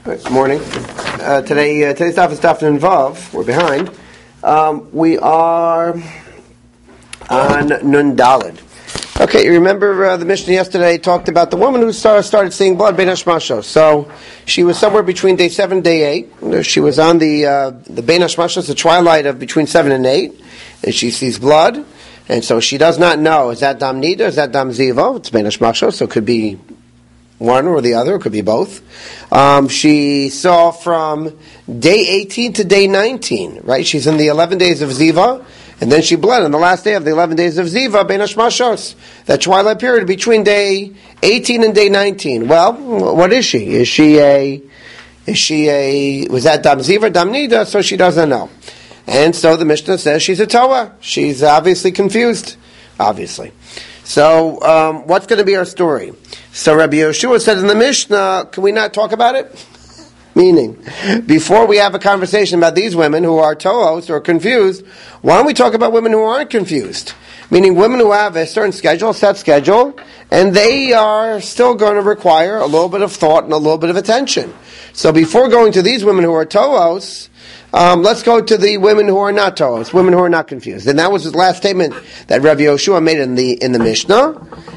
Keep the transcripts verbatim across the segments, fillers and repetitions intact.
Good morning. Uh, today, uh, today's daf is daf Vav. We're behind. Um, we are on Nun Daled. Okay, you remember uh, the Mishnah yesterday talked about the woman who started, started seeing blood, Bein Hashmashos. So she was somewhere between day seven and day eight. She was on the uh, the Bein Hashmashos, the twilight of between seven and eight, and she sees blood, and so she does not know, is that Dam Nida, is that Dam Ziva? It's Bein Hashmashos, so it could be one or the other, it could be both. Um, she saw from day eighteen to day nineteen, right? She's in the eleven days of Ziva, and then she bled on the last day of the eleven days of Ziva, Bein Hashmashos, that twilight period between day eighteen and day nineteen. Well, what is she? Is she a, is she a, was that Dam Ziva, Dam Nida? So she doesn't know. And so the Mishnah says she's a Toa. She's obviously confused, obviously. So, um, what's going to be our story? So Rabbi Yoshua said in the Mishnah, can we not talk about it? Meaning, before we have a conversation about these women who are toos or confused, why don't we talk about women who aren't confused? Meaning women who have a certain schedule, set schedule, and they are still going to require a little bit of thought and a little bit of attention. So before going to these women who are toos, Um, let's go to the women who are not toos, women who are not confused. And that was the last statement that Rabbi Yoshua made in the in the Mishnah.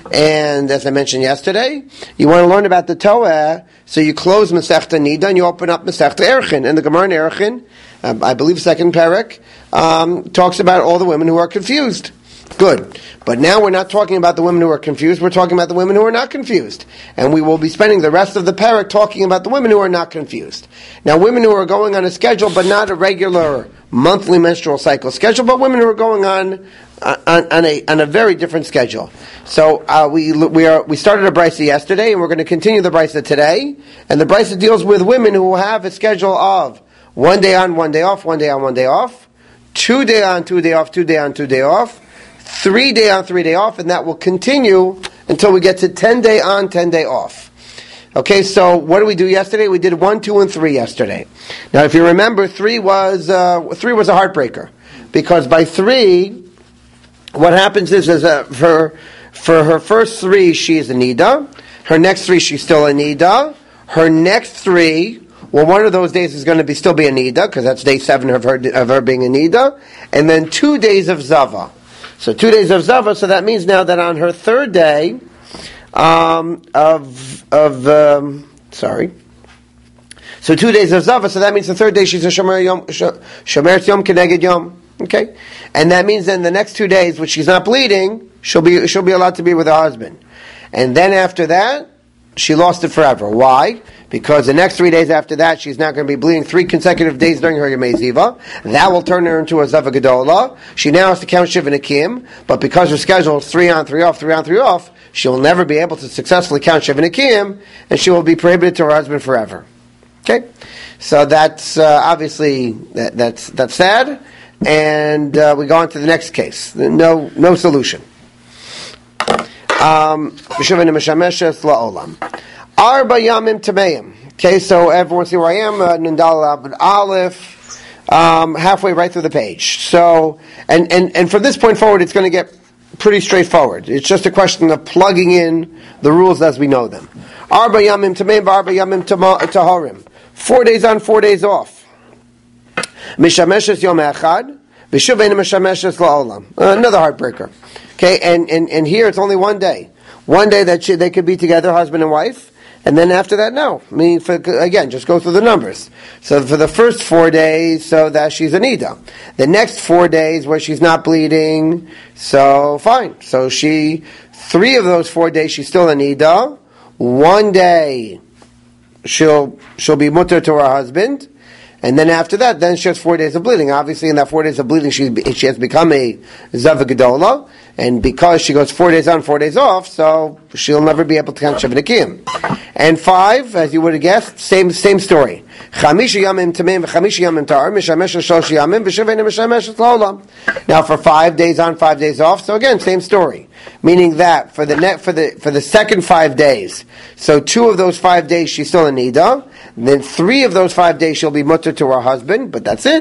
And as I mentioned yesterday, you want to learn about the Toah, so you close Masechta Nida and you open up Masechta Erchin. And the Gemara in Erchin, um, I believe second parak, um, talks about all the women who are confused. Good. But now we're not talking about the women who are confused, we're talking about the women who are not confused. And we will be spending the rest of the parak talking about the women who are not confused. Now, women who are going on a schedule, but not a regular monthly menstrual cycle schedule, but women who are going on on, on a on a very different schedule. So uh, we we are we started a brisa yesterday, and we're going to continue the brisa today. And the brisa deals with women who have a schedule of one day on, one day off, one day on, one day off, two day on, two day off, two day on, two day off, three day on, three day off, and that will continue until we get to ten day on, ten day off. Okay, so what did we do yesterday? We did one, two, and three yesterday. Now, if you remember, three was uh, three was a heartbreaker, because by three, what happens is, is uh, for for her first three, she is a nida. Her next three, she's still a nida. Her next three, well, one of those days is going to be still be a nida, because that's day seven of her of her being a nida, and then two days of zava. So two days of zava. So that means now that on her third day um, of of um, sorry, so two days of zava. So that means the third day she's a shomer yom shomer yom keneged yom. Okay, and that means then the next two days, which she's not bleeding, she'll be she'll be allowed to be with her husband, and then after that, she lost it forever. Why? Because the next three days after that, she's not going to be bleeding three consecutive days during her Yemei Ziva. That will turn her into a Zava Gedola. She now has to count Shiva Nakim, but because her schedule is three on, three off, three on, three off, she'll never be able to successfully count Shiva Nakim, and she will be prohibited to her husband forever. Okay? So that's uh, obviously, that, that's that's sad, and uh, we go on to the next case. No, no solution. Um, Arba Yamim Tameim. Okay, so everyone see where I am. Uh, Nundal Abed Aleph, um, halfway right through the page. So, and, and, and from this point forward, it's going to get pretty straightforward. It's just a question of plugging in the rules as we know them. Arba Yamim Tameim, Arba Yamim Tahorim. Four days on, four days off. Mishameshes Yom Echad, Vishuvein Mishameshes La'olam. Another heartbreaker. Okay, and, and, and here it's only one day. One day that she, they could be together, husband and wife. And then after that, no. I mean, for, again, just go through the numbers. So for the first four days, so that she's a nida. The next four days where she's not bleeding, so fine. So she, three of those four days, she's still a nida. One day, she'll she'll be mutter to her husband. And then after that, then she has four days of bleeding. Obviously, in that four days of bleeding, she she has become a Zava Gedola. And because she goes four days on, four days off, so she'll never be able to count Shiva Nakim. And five, as you would have guessed, same same story. Chamisha yamim tamim v'chamisha yamim tar mishamesh shlosh yamim v'shevein mishamesh l'olam. Now for five days on, five days off. So again, same story. Meaning that for the net for the for the second five days, so two of those five days she's still in nida. Then three of those five days she'll be mutter to her husband, but that's it.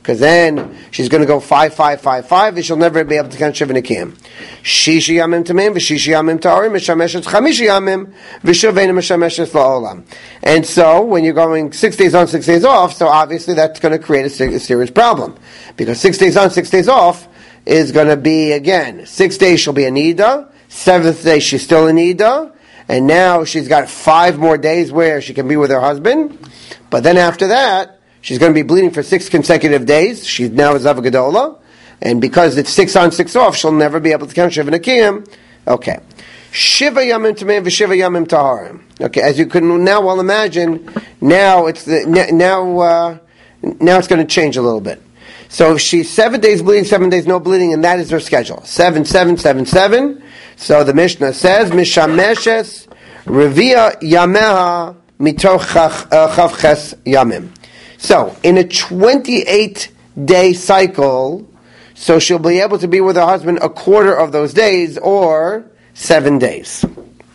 because then she's going to go five, five, five, five, and she'll never be able to count Shiva Nikim. Shishi Yamim Tamim, V'shishi Yamim Ta'arim, Mishameshes Chamishi Yamim, V'shuveinu Mishameshes La'olam. And so, when you're going six days on, six days off, so obviously that's going to create a, a serious problem. Because six days on, six days off is going to be, again, six days she'll be a Nida, seventh day she's still a Nida, and now she's got five more days where she can be with her husband, but then after that, she's going to be bleeding for six consecutive days. She's now a Zava Gedola. And because it's six on, six off, she'll never be able to count Shiva Nekiyim. Okay. Shiva Yamim Tamim v'Shiva Yamim Taharim. Okay, as you can now well imagine, now it's the, now, uh, now it's going to change a little bit. So if she's seven days bleeding, seven days no bleeding, and that is her schedule. Seven, seven, seven, seven. So the Mishnah says, Mishameshes Revia Yameha Mitoch Chavches Yamim. So, in a twenty-eight day cycle, so she'll be able to be with her husband a quarter of those days, or seven days.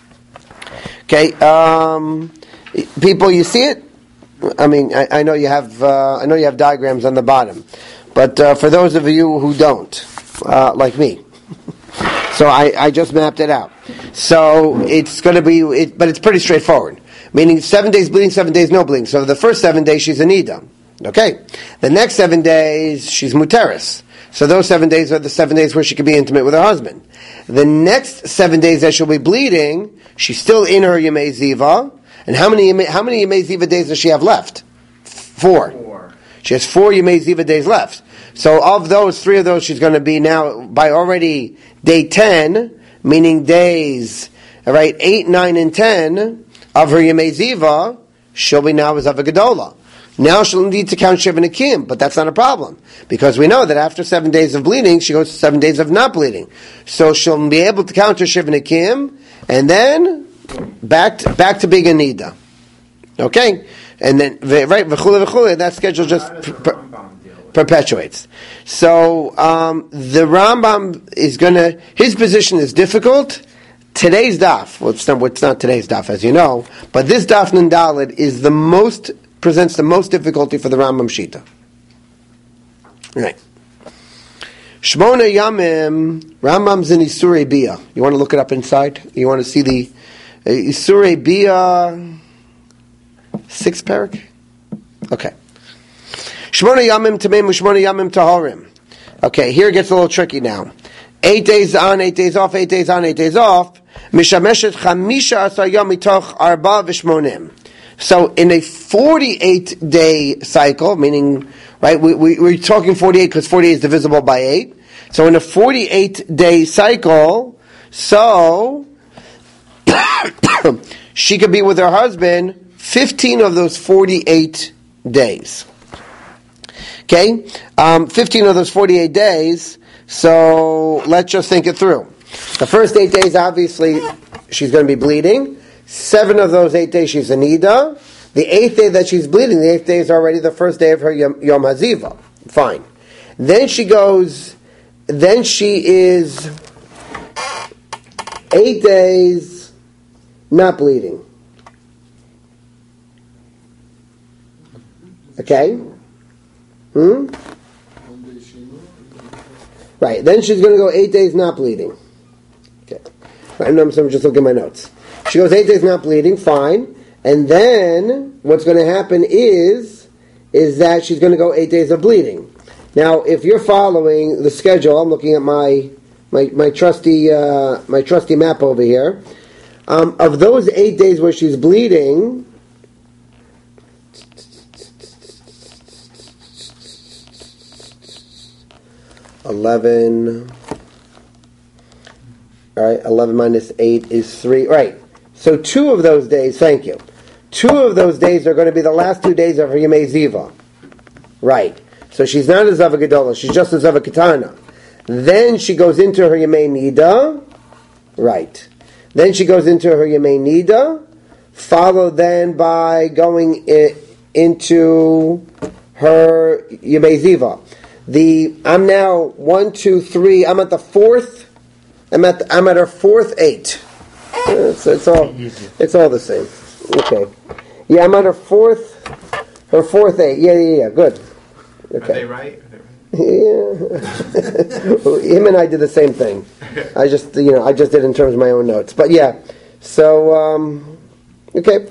Okay, um, people, you see it? I mean, I, I know you have, uh, I know you have diagrams on the bottom, but uh, for those of you who don't, uh, like me, so I, I just mapped it out. So it's going to be, it, but it's pretty straightforward. Meaning seven days bleeding, seven days no bleeding. So the first seven days she's a Nida. Okay. The next seven days she's Muteris. So those seven days are the seven days where she can be intimate with her husband. The next seven days that she'll be bleeding, she's still in her Yemei Ziva. And how many how many Yemei Ziva days does she have left? Four. Four. She has four Yemei Ziva days left. So of those, three of those she's going to be now by already day ten, meaning days, all right, eight, nine, and ten of her Yemei Ziva, she'll be now as Zava Gedola. Now she'll need to count Shiva Nikim, but that's not a problem. Because we know that after seven days of bleeding, she goes to seven days of not bleeding. So she'll be able to count her Shiva Nikim, and then back to, back to being a Nida. Okay? And then, right, v'chule v'chule, that schedule just per, per, perpetuates. So, um, the Rambam is gonna, his position is difficult. Today's daf, well, it's not, it's not today's daf, as you know, but this daf Nun Daled is the most, presents the most difficulty for the Rambam Shita. Right. Shmona Yamim, Rambam's in Isurei Bia. You want to look it up inside? You want to see the uh, Isurei Bia sixth parak? Okay. Shmona Yamim Tamim, Shmona Yamim Taharim. Okay, here it gets a little tricky now. Eight days on, eight days off, eight days on, eight days off. Mishameshet chamisha asar yom mitoch arba v'shmonim. So in a forty-eight day cycle, meaning, right, we, we, we're talking forty-eight because forty-eight is divisible by eight. So in a forty-eight day cycle, so she could be with her husband fifteen of those forty-eight days. Okay? Um, fifteen of those forty-eight days, so let's just think it through. The first eight days, obviously, she's going to be bleeding. Seven of those eight days, she's a Nida. The eighth day that she's bleeding, the eighth day is already the first day of her Yom, Yom HaZiva. Fine. Then she goes, then she is eight days not bleeding. Okay? Hmm? Right. Then she's going to go eight days not bleeding. Okay. Right, I'm just looking at my notes. She goes eight days not bleeding, fine. And then what's going to happen is is that she's going to go eight days of bleeding. Now, if you're following the schedule, I'm looking at my my, my trusty uh, my trusty map over here. Um, of those eight days where she's bleeding, eleven. All right, eleven minus eight is three. Right. So two of those days, thank you. Two of those days are going to be the last two days of her Yemei Ziva. Right. So she's not a Zava Gedola, she's just a Zava Ketana. Then she goes into her Yemei Nida. Right. Then she goes into her Yemei Nida, followed then by going I- into her Yemei Ziva. The, I'm now one, two, three, I'm at the fourth, I'm at, the, I'm at her fourth eight. It's, it's all, it's all the same. Okay. Yeah, I'm on her fourth, her fourth eight. Yeah, yeah, yeah. Good. Okay. Are they right? Are they right? Yeah. Him and I did the same thing. I just, you know, I just did it in terms of my own notes. But yeah, so, um, okay.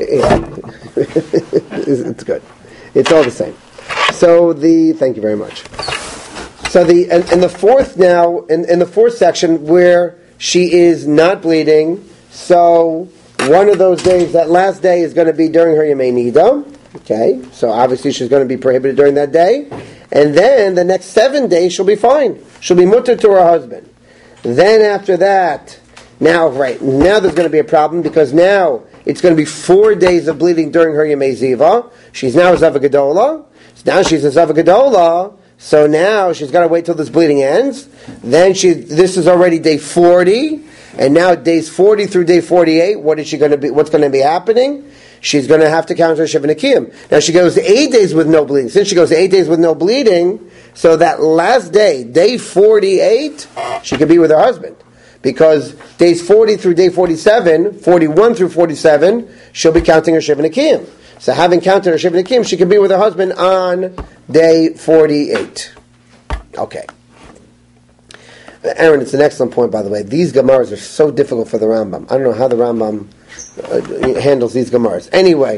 It's good. It's all the same. So the, thank you very much. So the, and, and the fourth now, in, in the fourth section where she is not bleeding, so one of those days, that last day is going to be during her Yemei Nida. Okay, so obviously she's going to be prohibited during that day. And then the next seven days she'll be fine. She'll be mutter to her husband. Then after that, now, right, now there's going to be a problem because now it's going to be four days of bleeding during her Yemei Ziva. She's now a Zava Gedola. Now she's a Zava Gedola. So now she's got to wait till this bleeding ends. Then she, this is already day forty. And now days forty through day forty-eight, what is she going to be, what's going to be happening? She's going to have to count her Shiva Nekiyim. Now she goes to eight days with no bleeding. Since she goes to eight days with no bleeding, so that last day, day forty-eight, she could be with her husband. Because days forty through day forty-seven, forty-one through forty-seven, she'll be counting her Shiva Nekiyim. So having counted her Shiva Nekiyim, she could be with her husband on day forty-eight. Okay. Aaron, it's an excellent point, by the way. These Gemaras are so difficult for the Rambam. I don't know how the Rambam uh, handles these Gemaras. Anyway,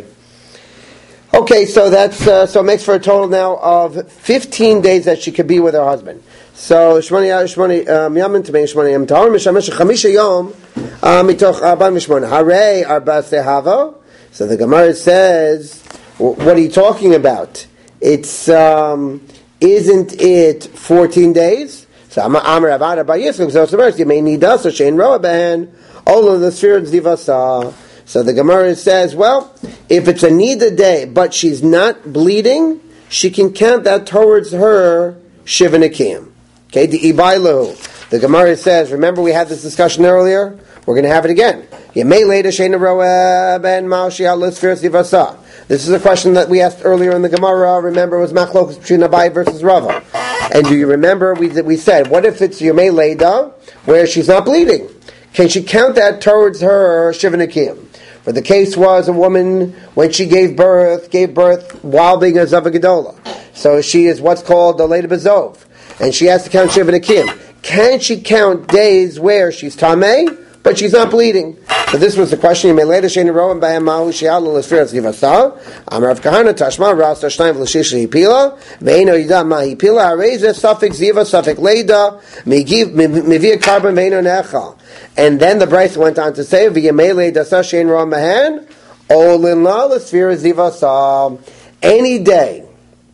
okay, so that's uh, so it makes for a total now of fifteen days that she could be with her husband. So Shmoni Shmoni Yamin Tamei Shmoni Yom Tahor Mishamesh Chamisha Yom Mitoch Arba Mishmona Harei Arba Sehavo. So the Gemara says, what are you talking about? It's um, isn't it fourteen days? So Amar Avada by Yisrael, so it's you may need us or Shein Roa Ben, all of the spheres Divasa. So the Gemara says, well, if it's a Nida day, but she's not bleeding, she can count that towards her Shiva Nekiyim. Okay, the Ibailu. The Gemara says, remember we had this discussion earlier? We're going to have it again. You may later Shein Roa Ben Mao Shia Lo Spheres Divasa. This is a question that we asked earlier in the Gemara. Remember, it was Machlokas between Abai versus Rava. And do you remember we we said, what if it's Yomei Leida, where she's not bleeding? Can she count that towards her Shiva Nekiyim? For the case was a woman, when she gave birth, gave birth while being a Zava Gedola. So she is what's called the Leida Bezov. And she has to count Shiva Nekiyim. Can she count days where she's Tameh, but she's not bleeding? So this was the question. You may later Shani Rowan by Mahu Shial L'Sfiras Givasa. Amar Rav Kahana Tashma Rasa Shnayim L'Shish Hipila Veino Yida Ma Hipila Areza Suffix Ziva Suffix Leida Megiv Mevia Carbon Veino Nechal. And then the Bryce went on to say V'Yamei Leida Sa Shani Rowan Mahan Olin La L'Sfiras Givasa. Any day,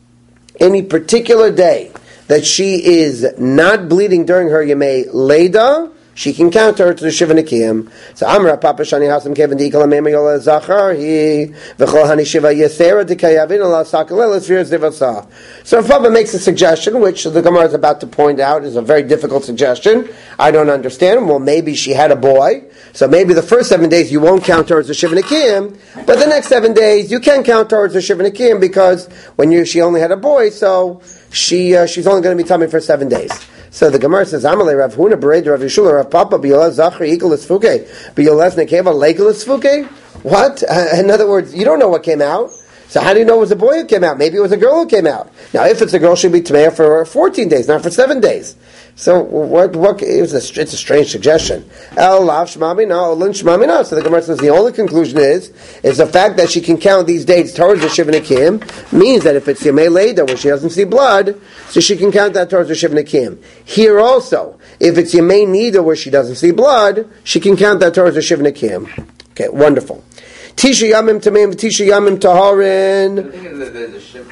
any particular day that she is not bleeding during her Yamei Leida, she can count her to the Shiva Nekiyim. So Amra Papa Shani Hasam Kevin Dikala Memayola Zachar he V'chol Hani Shiva Yesera Dikayavin Allah Sakalel Esfiras Divasa. So if Papa makes a suggestion, which the Gemara is about to point out is a very difficult suggestion, I don't understand. Well, maybe she had a boy, so maybe the first seven days you won't count towards the Shiva Nekiyim, but the next seven days you can count towards the Shiva Nekiyim because when you she only had a boy, so she uh, she's only going to be tummy for seven days. So the Gemara says, Amalei Rav Huna Bered Rav Yeshua Rav Papa B'Yolas Zachar Ikolas Fuke B'Yolas Nekeva Leikolas Fuke. What? Uh, in other words, you don't know what came out. So how do you know it was a boy who came out? Maybe it was a girl who came out. Now, if it's a girl, she'll be Tamei for fourteen days, not for seven days. So what? What? It was a, it's a strange suggestion. El Lav Shmami No, Lin Shmami No. So the Gemara says the only conclusion is is the fact that she can count these dates towards the Shiva Nekiyim means that if it's Yemei Leida where she doesn't see blood, so she can count that towards the Shiva Nekiyim. Here also, if it's Yemei Nida where she doesn't see blood, she can count that towards the Shiva Nekiyim. Okay, wonderful. Tisha Yamim Tameim, Tisha Yamim Taharin. The thing is that there's a ship,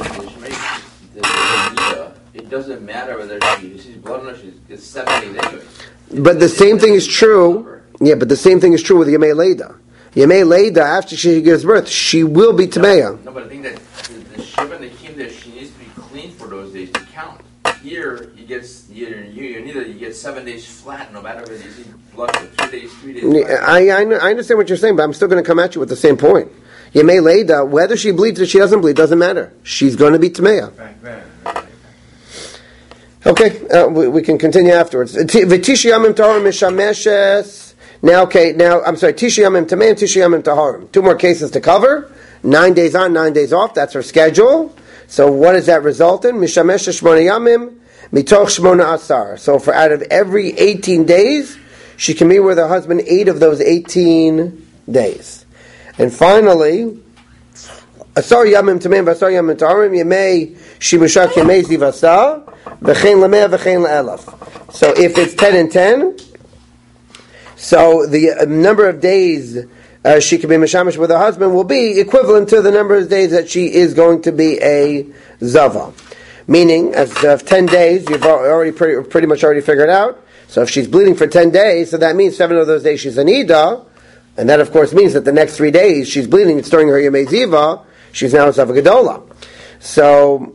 it doesn't matter whether she sees blood or not, it's seven days anyway. But the same thing is true. Yeah, but the same thing is true with Yemei Leida. Yemei Leida, after she gives birth, she will be Tameya. No, no, but I think that the, the Shiva and the Kim there, she needs to be clean for those days to count. Here, you get you you need you get seven days flat, no matter whether you see blood for two days, three days. I, I I understand what you're saying, but I'm still going to come at you with the same point. Yemei Leida, whether she bleeds or she doesn't bleed, doesn't matter. She's going to be Tameya. Right, right, right. Okay, uh, we, we can continue afterwards. V'tishi yamim taharim mishameshes. Now, okay, now I'm sorry. Tishi yamim tameim, tishi yamim taharim. Two more cases to cover. Nine days on, nine days off. That's her schedule. So what does that result in? Mishamesh shmona yamim mitoch shmona asar. So for out of every eighteen days, she can be with her husband eight of those eighteen days. And finally, asar yamim tamim v'asar yamim tarim yemei shibashak yemei zivasa v'chein lameh v'chein la'elaf. So if it's ten and ten, so the uh, number of days uh, she can be mishamish with her husband will be equivalent to the number of days that she is going to be a zava. Meaning, as of ten days, you've already pretty, pretty much already figured out. So if she's bleeding for ten days, so that means seven of those days she's an ida, and that of course means that the next three days she's bleeding, it's during her Yemei Ziva, she's now a zava gedola. So,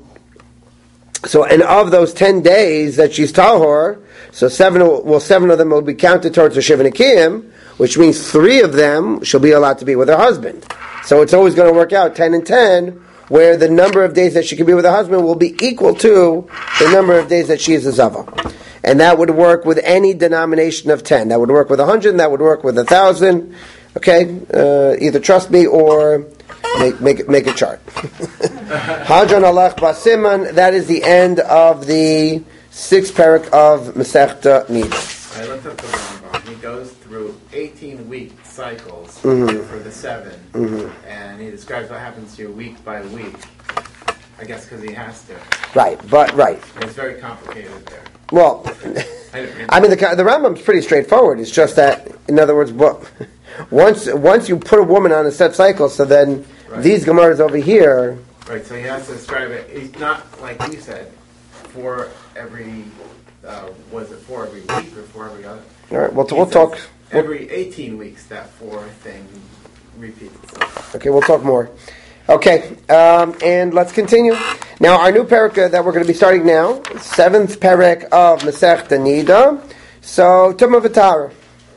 so and of those ten days that she's tahor, so seven, well, seven of them will be counted towards her shiva nikiyim, which means three of them she'll be allowed to be with her husband. So it's always going to work out ten and ten, where the number of days that she can be with her husband will be equal to the number of days that she is a zava. And that would work with any denomination of ten. That would work with a hundred, that would work with a thousand. Okay? Uh, either trust me or make, make, make a chart. Hadron alach basiman, that is the end of the sixth parak of Masechta Nida. I looked up the Rambam. He goes through eighteen-week cycles Mm-hmm. for the seven, Mm-hmm. and he describes what happens to you week by week. I guess because he has to. Right, but, right. It's very complicated there. Well, I, didn't- I mean, the, the Rambam's pretty straightforward. It's just that, in other words, what, once once you put a woman on a set cycle, so then Right. these Gemaras over here, right, so he has to describe it. It's not like you said, for every, uh, was it for every week or for every other? all right, we'll, He we'll says talk. Every eighteen weeks, that four thing repeats itself. Okay, we'll talk more. Okay, um, and let's continue. Now, our new parak that we're going to be starting now, seventh parak of Masechta Nida. So, Tumah V'Tara.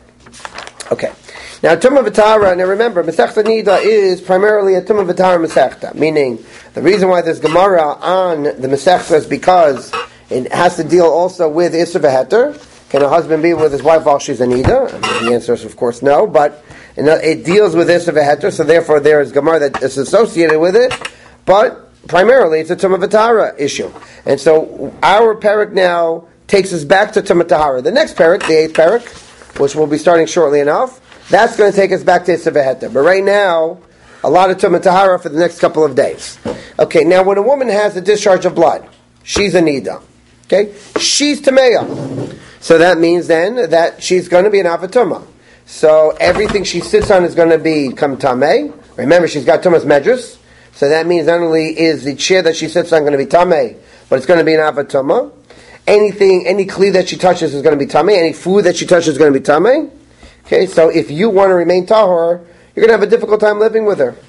Okay. Now, Tumah V'Tara, now remember, Masechta Nida is primarily a Tumah V'Tara Masechta, meaning the reason why there's Gemara on the Masechta is because it has to deal also with Isser V'Heter. Can a husband be with his wife while she's a Nida? I mean, the answer is, of course, no, but it deals with Isser V'Heter, so therefore there is Gemara that is associated with it, but primarily it's a Tumah V'Tara issue. And so our parak now takes us back to Tumah Tahara. The next parak, the eighth parak, which we'll be starting shortly enough, that's going to take us back to Isser V'Heter. But right now, a lot of Tumah Tahara for the next couple of days. Okay, now when a woman has a discharge of blood, she's a Nida. Okay? She's Tameya. So that means then that she's going to be an Avatuma. So everything she sits on is going to become Tameh. Remember, she's got Tumas Medrus. So that means not only is the chair that she sits on going to be Tameh, but it's going to be an Avatuma. Anything, any Kli that she touches is going to be Tameh. Any food that she touches is going to be Tameh. Okay, so if you want to remain Tahor, you're going to have a difficult time living with her.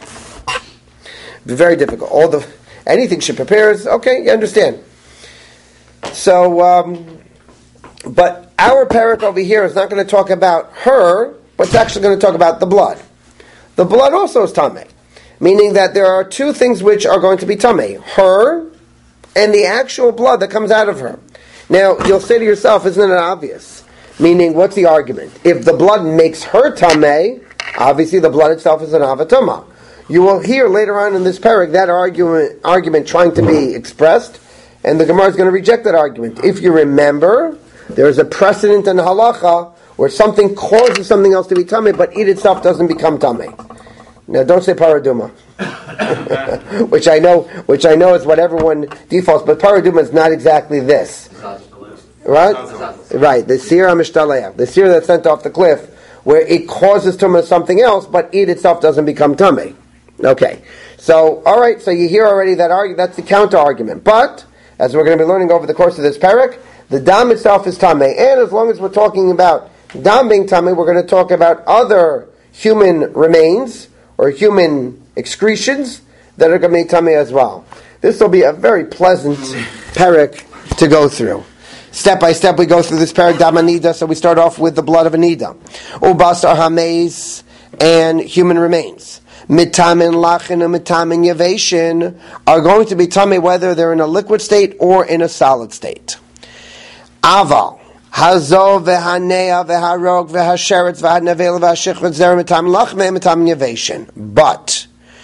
Be very difficult. All the anything she prepares, okay, you understand. So, um, but our parak over here is not going to talk about her, but it's actually going to talk about the blood. The blood also is tameh, meaning that there are two things which are going to be tameh: her and the actual blood that comes out of her. Now, you'll say to yourself, isn't it obvious? Meaning, what's the argument? If the blood makes her tameh, obviously the blood itself is an avatuma. You will hear later on in this parak that argument, argument trying to be expressed, and the Gemara is going to reject that argument. If you remember, there is a precedent in halacha where something causes something else to be tameh, but it itself doesn't become tameh. Now, don't say paraduma, which I know, which I know is what everyone defaults, but paraduma is not exactly this, right? Right, the seer amishtaleh, the seer that's sent off the cliff, where it causes tumah something else, but it itself doesn't become tameh. Okay, so all right, so you hear already that argue, that's the counter argument, but as we're going to be learning over the course of this parak, the dam itself is tameh, and as long as we're talking about dam being tameh, we're going to talk about other human remains or human excretions that are going to be tameh as well. This will be a very pleasant parak to go through. Step by step, we go through this parak dam anida. So we start off with the blood of anida, ubasar hameis, and human remains. Mitamin lachin and mitamin yaveshin are going to be tameh whether they're in a liquid state or in a solid state. Aval hazo vehanea veharog vehasheretz vehanavel vehashichvet zer mitamin lachin and mitamin yaveshin. But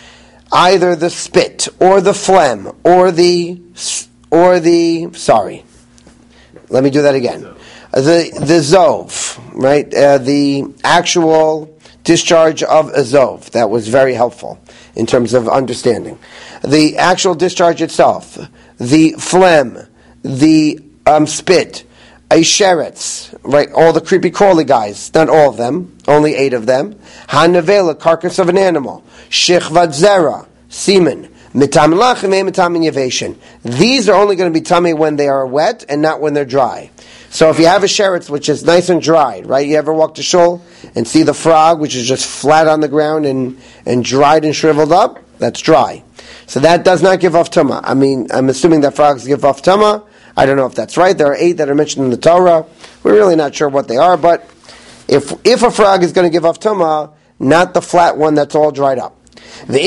either the spit or the phlegm or the or the sorry. Let me do that again. The the zov, right? Uh, the actual discharge of a zov. That was very helpful in terms of understanding. The actual discharge itself, the phlegm, the um, spit, a sheretz, right? All the creepy crawly guys, not all of them, only eight of them. Hanavela, carcass of an animal. Shechvat zera, semen. Mitam lachim, mitam yavation. These are only going to be tummy when they are wet and not when they're dry. So if you have a sheretz which is nice and dried, right? You ever walk to shul and see the frog which is just flat on the ground and, and dried and shriveled up? That's dry. So that does not give off tumah. I mean, I'm assuming that frogs give off tumah. I don't know if that's right. There are eight that are mentioned in the Torah. We're really not sure what they are, but if if a frog is going to give off tumah, not the flat one that's all dried up. Now,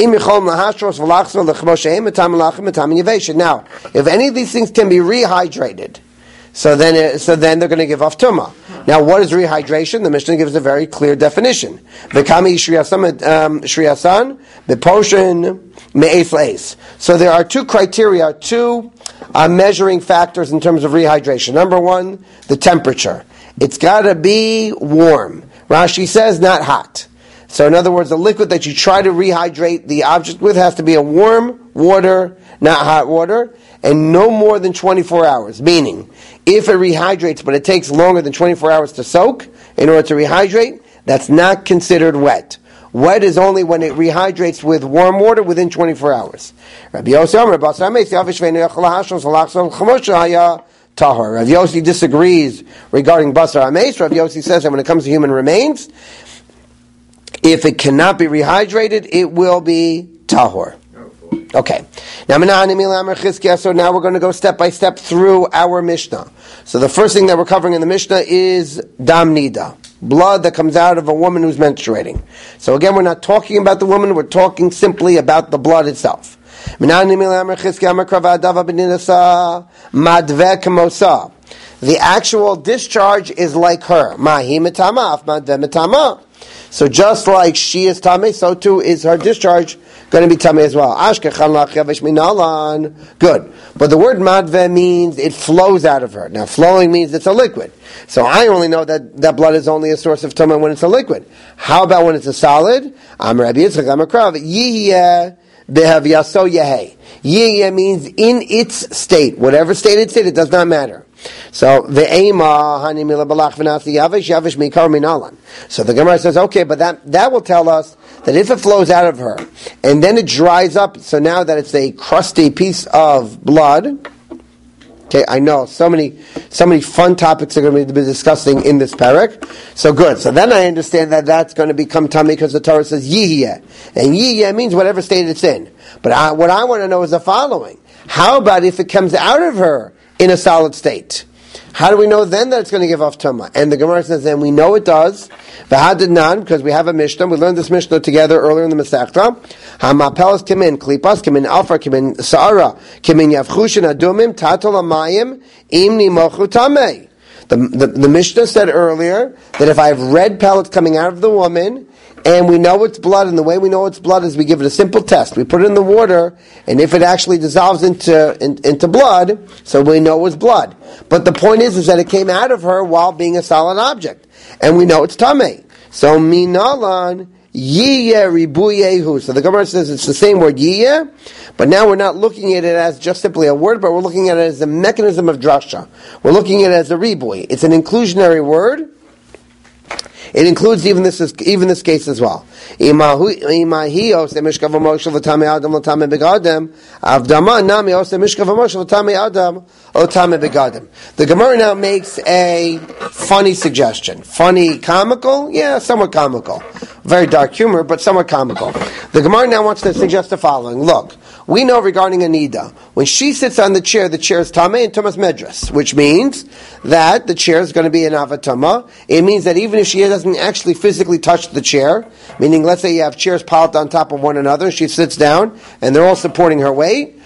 if any of these things can be rehydrated, so then it, so then they're going to give off tumah. Now, what is rehydration? The Mishnah gives a very clear definition. V'kami shriyasan b'poshin me'es le'es. So there are two criteria, two uh, measuring factors in terms of rehydration. Number one, the temperature. It's got to be warm. Rashi says not hot. So in other words, the liquid that you try to rehydrate the object with has to be a warm water, not hot water, and no more than twenty-four hours. Meaning, if it rehydrates but it takes longer than twenty-four hours to soak in order to rehydrate, that's not considered wet. Wet is only when it rehydrates with warm water within twenty-four hours. Rabbi Yossi disagrees regarding basar hameis. Rabbi Yossi says that when it comes to human remains, if it cannot be rehydrated, it will be tahor. Okay. Now, so now we're going to go step by step through our Mishnah. So the first thing that we're covering in the Mishnah is dam nida, blood that comes out of a woman who's menstruating. So again, we're not talking about the woman, we're talking simply about the blood itself. The actual discharge is like her. So just like she is tameh, so too is her discharge going to be tameh as well. Good. But the word madve means it flows out of her. Now flowing means it's a liquid. So I only know that that blood is only a source of tameh when it's a liquid. How about when it's a solid? Am Rabbi Yitzchak Am Krav Yihye behav yaso yehei. Yihye means in its state. Whatever state it's in, it does not matter. So the ema hanimila balach v'nasi yavish yavish mikar minalan. So the Gemara says, okay, but that that will tell us that if it flows out of her and then it dries up, so now that it's a crusty piece of blood. Okay, I know so many so many fun topics are going to be discussing in this parak. So good. So then I understand that that's going to become tummy because the Torah says yihye, and yihye means whatever state it's in. But I, what I want to know is the following: how about if it comes out of her in a solid state? How do we know then that it's going to give off tumah? And the Gemara says, then we know it does. V'hadidnan, because we have a Mishnah. We learned this Mishnah together earlier in the Masechta. Hamapelas kimin klipas, kimin alfar, kimin sa'ara, kimin yavchushin adumim, tatol amayim, im nimochu tamei. The, the, the Mishnah said earlier that if I have red pellets coming out of the woman, and we know it's blood, and the way we know it's blood is we give it a simple test. We put it in the water, and if it actually dissolves into in, into blood, so we know it was blood. But the point is, is that it came out of her while being a solid object, and we know it's tamei. So minalan yiyeh ribuyehu. So the Gemara says it's the same word yiyeh, but now we're not looking at it as just simply a word, but we're looking at it as a mechanism of drasha. We're looking at it as a ribuy. It's an inclusionary word. It includes even this even this case as well. The Gemara now makes a funny suggestion. Funny, comical? Yeah, somewhat comical. Very dark humor, but somewhat comical. The Gemara now wants to suggest the following. Look, we know regarding a nida, when she sits on the chair, the chair is tameh and tumas medras, which means that the chair is going to be an avatama. It means that even if she doesn't actually physically touch the chair, meaning let's say you have chairs piled on top of one another, she sits down and they're all supporting her weight,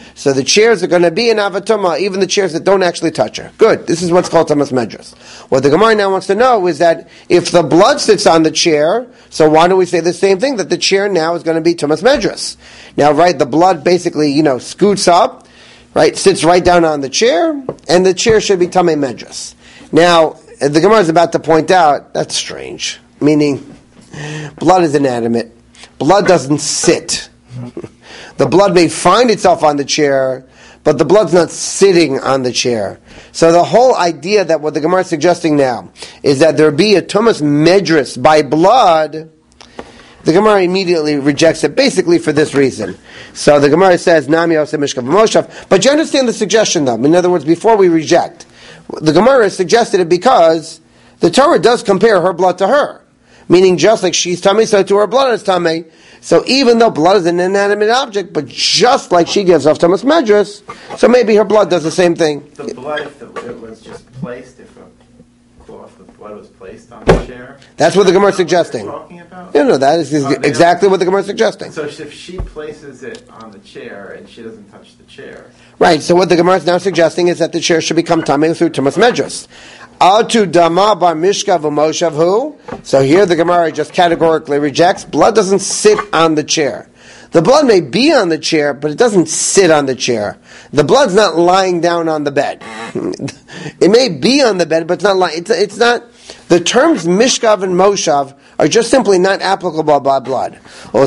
So the chairs are going to be in avatuma, even the chairs that don't actually touch her. Good. This is what's called tamas medras. What the Gemara now wants to know is that if the blood sits on the chair, so why don't we say the same thing, that the chair now is going to be tamas medras? Now, right, the blood basically, you know, scoots up, right, sits right down on the chair, and the chair should be tamei medras. Now, the Gemara is about to point out, that's strange. Meaning, blood is inanimate. Blood doesn't sit. The blood may find itself on the chair, but the blood's not sitting on the chair. So the whole idea that what the Gemara is suggesting now is that there be a tumas medras by blood, the Gemara immediately rejects it, basically for this reason. So the Gemara says, Nami Ose Mishkav Moshav. But you understand the suggestion, though. In other words, before we reject, the Gemara suggested it because the Torah does compare her blood to her. Meaning just like she's tummy, so to her blood is tummy. So even though blood is an inanimate object, but just like she gives off tamas medras, so maybe her blood does the same thing. The blood, if the, it was just placed, if a cloth with blood was placed on the chair. That's what the Gemara is suggesting. What talking about? You know, that is Uh, exactly what the Gemara is suggesting. So if she places it on the chair and she doesn't touch the chair. Right, so what the Gemara is now suggesting is that the chair should become tummy through tamas medras. Atu dama bar mishkav u'moshav hu. So here the Gemara just categorically rejects. Blood doesn't sit on the chair. The blood may be on the chair, but it doesn't sit on the chair. The blood's not lying down on the bed. It may be on the bed, but it's not lying. It's, it's not. The terms mishkav and moshav are just simply not applicable by blood. Now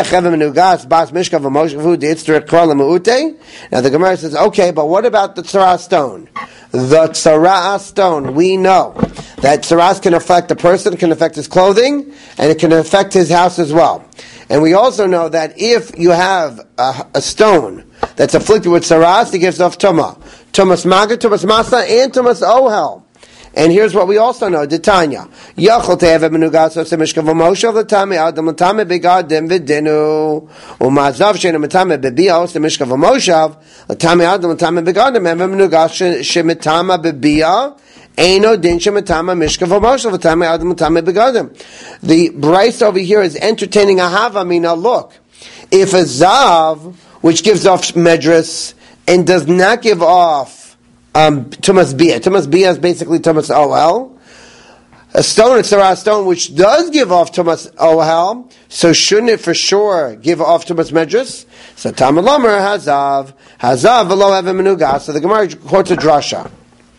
the Gemara says, okay, but what about the tzara stone? The tzara stone, we know that tzaras can affect a person, can affect his clothing, and it can affect his house as well. And we also know that if you have a, a stone that's afflicted with tzaras, it gives off tumah. Tumas maga, tumas masa, and tumas ohel. And here's what we also know, Tanya. Yachol te'ev menugas osem mishkav moshav l'tamei adam l'tamei begadim v'dinu u'mazav she'enu l'tamei bebia osem mishkav moshav l'tamei adam l'tamei begadim ev menugas she'metama bebia eino din she'metama mishkav moshav l'tamei adam l'tamei begadim. The Bryce over here is entertaining a havamina. Look, if a zav, which gives off medras and does not give off Um, Tumas Bia. Tumas Bia is basically Tumas Ohel. A stone, it's a stone which does give off Tumas Ohel, so shouldn't it for sure give off Tumas Medras? So Tamalamer Hazav, Hazav v'lo evem menugas. So the Gemara quotes a drasha.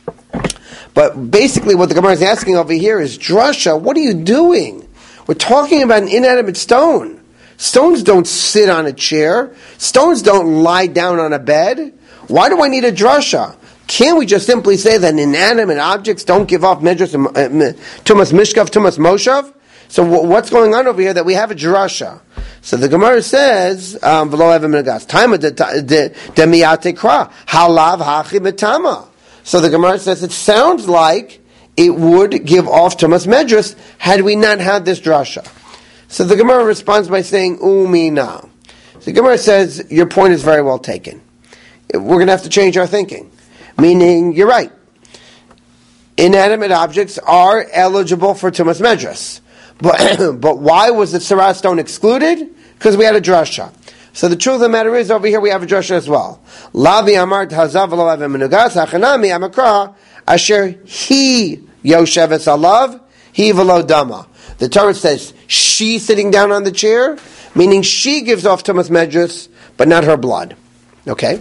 But basically what the Gemara is asking over here is, drasha, what are you doing? We're talking about an inanimate stone. Stones don't sit on a chair. Stones don't lie down on a bed. Why do I need a drasha? Can't we just simply say that inanimate objects don't give off medras, uh, tumas mishkav, tumas moshav? So w- what's going on over here that we have a drasha? So the Gemara says, um, v'lo evem menugas, taima de miyate kra, halav hachi betama. So the Gemara says it sounds like it would give off tumas medras had we not had this drasha. So the Gemara responds by saying, umina. So the Gemara says, your point is very well taken. We're going to have to change our thinking. Meaning, you're right. Inanimate objects are eligible for tumas medras. But, but why was the tzara stone excluded? Because we had a drasha. So the truth of the matter is, over here we have a drasha as well. Lavi amart hazav v'lo evem menugas hachanami amakra asher he yosheves alav he v'lo dama. The Torah says she sitting down on the chair, meaning she gives off tumas medras, but not her blood. Okay?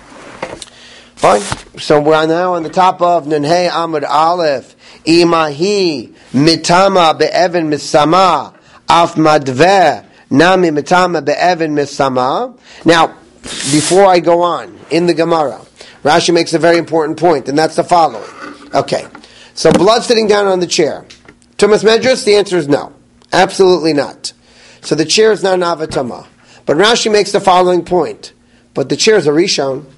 Fine. So we're now on the top of Nunhei Amud Aleph. Imahi mitama be'evan misama af madveh nami mitama be'evan misama. Now, before I go on, in the Gemara, Rashi makes a very important point, and that's the following. Okay. So blood sitting down on the chair. Tumas medras, the answer is no. Absolutely not. So the chair is not an avatama. But Rashi makes the following point. But the chair is a rishon.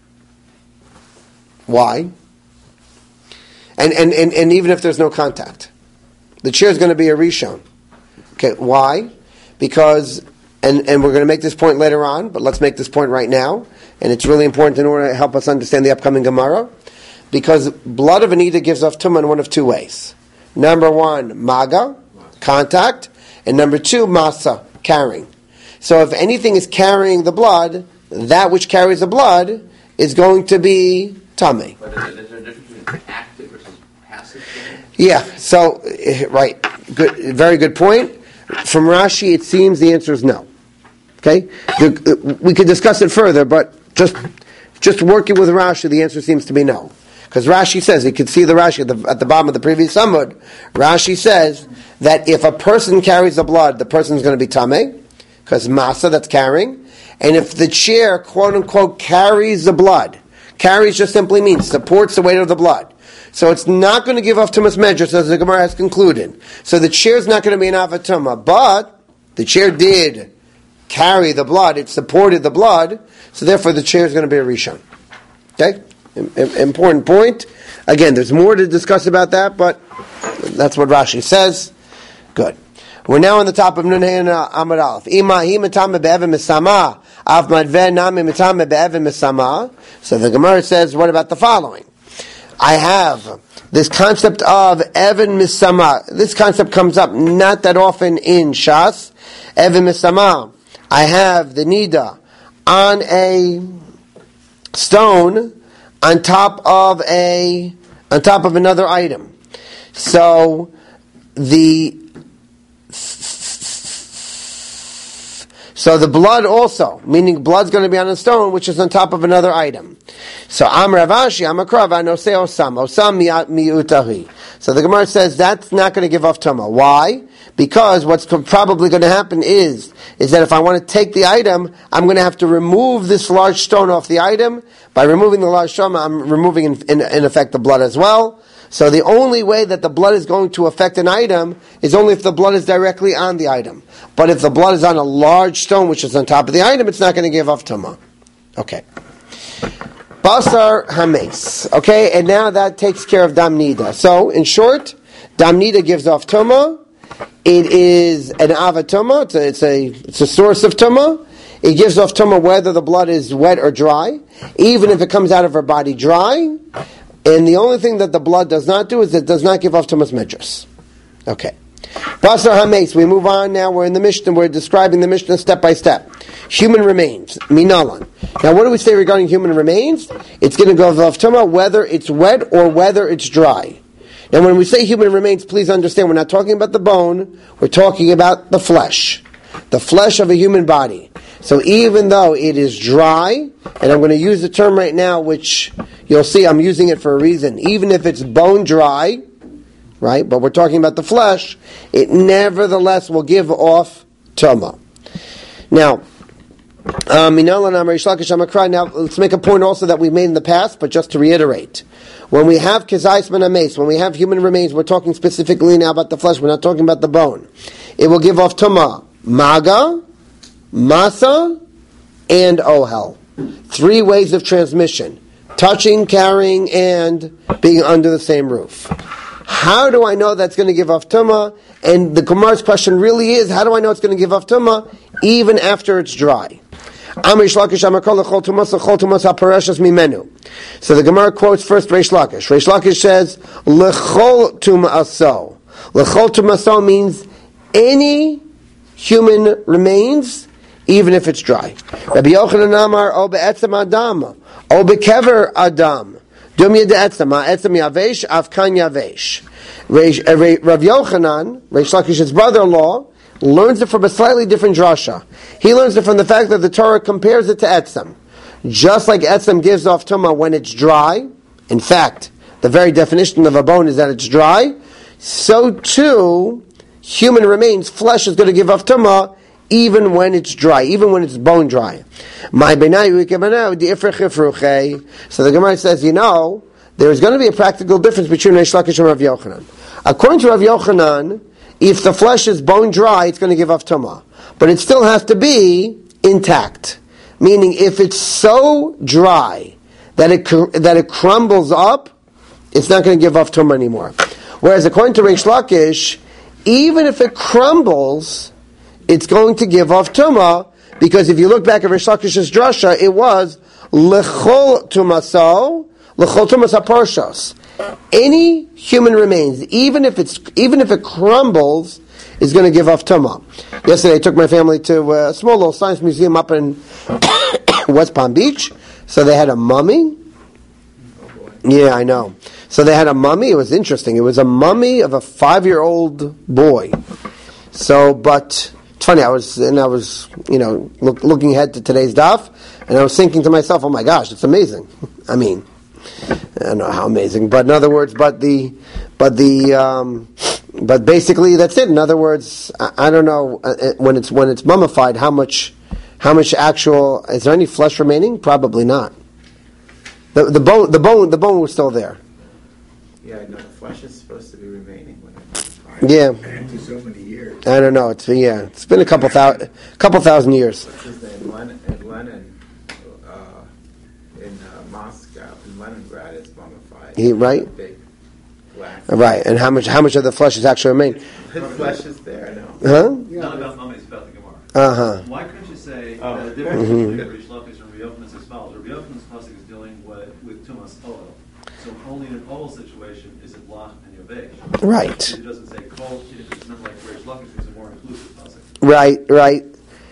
Why? And, and, and, and even if there's no contact, the chair is going to be a rishon. Okay, why? Because, and, and we're going to make this point later on, but let's make this point right now, and it's really important in order to help us understand the upcoming Gemara, because blood of an Eda gives off tumah in one of two ways. Number one, maga, contact, and number two, masa, carrying. So if anything is carrying the blood, that which carries the blood is going to be tamei. But is there a difference between active versus passive? Yeah, so, right, good, very good point. From Rashi, it seems the answer is no. Okay? The, we could discuss it further, but just just working with Rashi, the answer seems to be no. Because Rashi says, you can see the Rashi at the, at the bottom of the previous Samud, Rashi says that if a person carries the blood, the person is going to be tamei, because masa, that's carrying. And if the chair, quote unquote, carries the blood, carries just simply means supports the weight of the blood. So it's not going to give off tumas medrash, as the Gemara has concluded. So the chair is not going to be an avatuma, but the chair did carry the blood, it supported the blood, so therefore the chair is going to be a rishon. Okay? I- important point. Again, there's more to discuss about that, but that's what Rashi says. Good. We're now on the top of Nun Hein Amud Aleph. Ima hi mitame be'evin misama, av madve nami mitame be'evin misama. So the Gemara says, what about the following? I have this concept of Evan Misama. This concept comes up not that often in Shas. Evan Misama. I have the Nida on a stone on top of a on top of another item. So the So the blood also, meaning blood's going to be on a stone, which is on top of another item. So Am Rav Ashi, Am Akrav, Anosei Osam, Osam miutahi. So the Gemara says that's not going to give off Tuma. Why? Because what's probably going to happen is, is that if I want to take the item, I'm going to have to remove this large stone off the item. By removing the large stone, I'm removing in, in, in effect the blood as well. So the only way that the blood is going to affect an item is only if the blood is directly on the item. But if the blood is on a large stone which is on top of the item, it's not going to give off Tumah. Okay. Basar Hames. Okay, and now that takes care of Dam Nida. So, in short, Dam Nida gives off Tumah. It is an Avatuma. It's a, it's a, it's a source of Tumah. It gives off Tumah whether the blood is wet or dry. Even if it comes out of her body dry. And the only thing that the blood does not do is it does not give off Tumas Medrash. Okay. Basar Hames, we move on now, we're in the Mishnah, we're describing the Mishnah step by step. Human remains, Minalan. Now what do we say regarding human remains? It's going to go off Tumah whether it's wet or whether it's dry. Now when we say human remains, please understand, we're not talking about the bone, we're talking about the flesh. The flesh of a human body. So even though it is dry, and I'm going to use the term right now, which you'll see I'm using it for a reason, even if it's bone dry, right, but we're talking about the flesh, it nevertheless will give off Tumah. Now, um, now let's make a point also that we've made in the past, but just to reiterate. When we have Kezais Menames, when we have human remains, we're talking specifically now about the flesh, we're not talking about the bone. It will give off Tumah. Maga, Masa, and Ohel. Three ways of transmission. Touching, carrying, and being under the same roof. How do I know that's going to give off Tumah? And the Gemara's question really is, how do I know it's going to give off Tumah even after it's dry? So the Gemara quotes first Reish Lakish. Reish Lakish says, L'chol Tum'aso. L'chol Tum'aso means any human remains, even if it's dry. Rabbi Yochanan Amar, O be'etzem Adam, O be'kever Adam, dum yed'etzem, ha'etzem yavesh, afkan yavesh. Rabbi Yochanan, Reish Lakish's brother-in-law, learns it from a slightly different drasha. He learns it from the fact that the Torah compares it to etzem. Just like etzem gives off tumah when it's dry, in fact, the very definition of a bone is that it's dry, so too, human remains, flesh is going to give off tumah even when it's dry, even when it's bone dry. So the Gemara says, you know, there's going to be a practical difference between Reish Lakish and Rav Yochanan. According to Rav Yochanan, if the flesh is bone dry, it's going to give off tumah. But it still has to be intact. Meaning, if it's so dry that it that it crumbles up, it's not going to give off tumah anymore. Whereas according to Reish Lakish, even if it crumbles, it's going to give off tumah, because if you look back at Reish Lakish's drasha, it was lechol tumaso, lechol tumas haparshos. Any human remains, even if it's even if it crumbles, is going to give off tumah. Yesterday, I took my family to a small little science museum up in West Palm Beach. So they had a mummy. Yeah, I know. So they had a mummy. It was interesting. It was a mummy of a five-year-old boy. So, but it's funny. I was and I was, you know, look, looking ahead to today's daf, and I was thinking to myself, "Oh my gosh, it's amazing." I mean, I don't know how amazing, but in other words, but the, but the, um, but basically that's it. In other words, I, I don't know uh, when it's when it's mummified, how much, how much actual is there any flesh remaining? Probably not. The the bone the bone the bone was still there. Yeah, no, the flesh is supposed to be remaining when it's Yeah. after so many years. I don't know. It's yeah. It's been a couple thousand, couple thousand years. What's his name? Lenin, in Lenin, uh, in uh, Moscow, in Leningrad, is mummified. He- right? Big black. Right. And how much how much of the flesh is actually remain? His flesh is there now. Huh? Not about mummies, about the Gemara. Uh huh. Why couldn't you say Oh. that the difference between Rish Lakish and Reopen is as follows? Reopen's pasuk is dealing with, with Tumas Oil. So only in an oil situation is it Lach and Yovesh. Right. It doesn't say Kol, it's not like Rish Lakish, it's a more inclusive pasuk. Right. Right.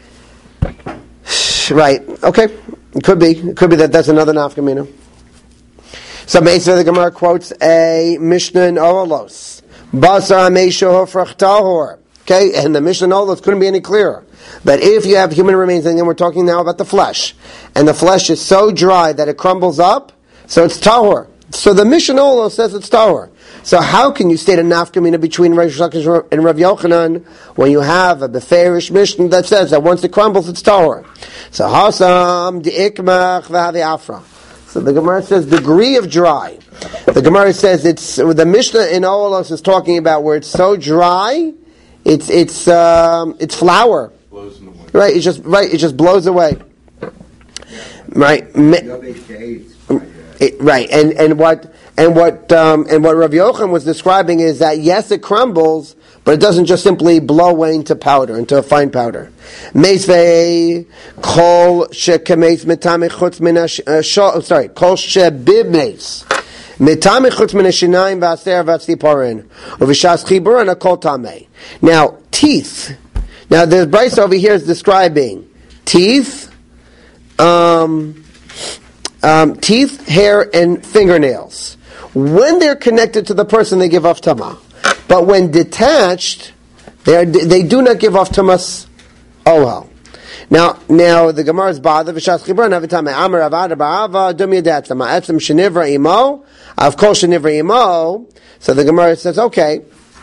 Right. Okay. It could be. It could be that that's another nafkamina. So Meisver the Gemara quotes a Mishnah in Olos. Basar Meisho Frachtahor. Okay, and the Mishnah in Olos couldn't be any clearer. That if you have human remains, and then we're talking now about the flesh, and the flesh is so dry that it crumbles up, so it's tahor. So the Mishnah in Olos says it's tahor. So how can you state a nafkamina between Reish Lakish and Rav Yochanan when you have a beferish Mishnah that says that once it crumbles, it's tahor? So Hasam the Ikmach v'Havi Afra. So the Gemara says degree of dry. The Gemara says it's the Mishnah in Olos is talking about where it's so dry, it's it's um, it's flour. Blows in the wind. Right, it just right, it just blows away. Right, Me- it, right, and and what and what um, and what Rav Yochanan was describing is that yes, it crumbles, but it doesn't just simply blow away into powder, into a fine powder. Meisvei kol shekemeis mitame chutz min sorry kol shebibmeis mitame chutz min hashinayim v'aser v'atziparin uv'shas chiburan akol tamei. Now teeth. Now the Bryce over here is describing teeth, um, um, teeth, hair, and fingernails. When they're connected to the person, they give off tamah. But when detached, they are, they do not give off tamas ohel. Now, now the Gemara is bothered. V'shas chibron avitame amar avada ba'ava dum yadat tama etzem shenivra imo av kol shenivra imo. So the Gemara says, okay.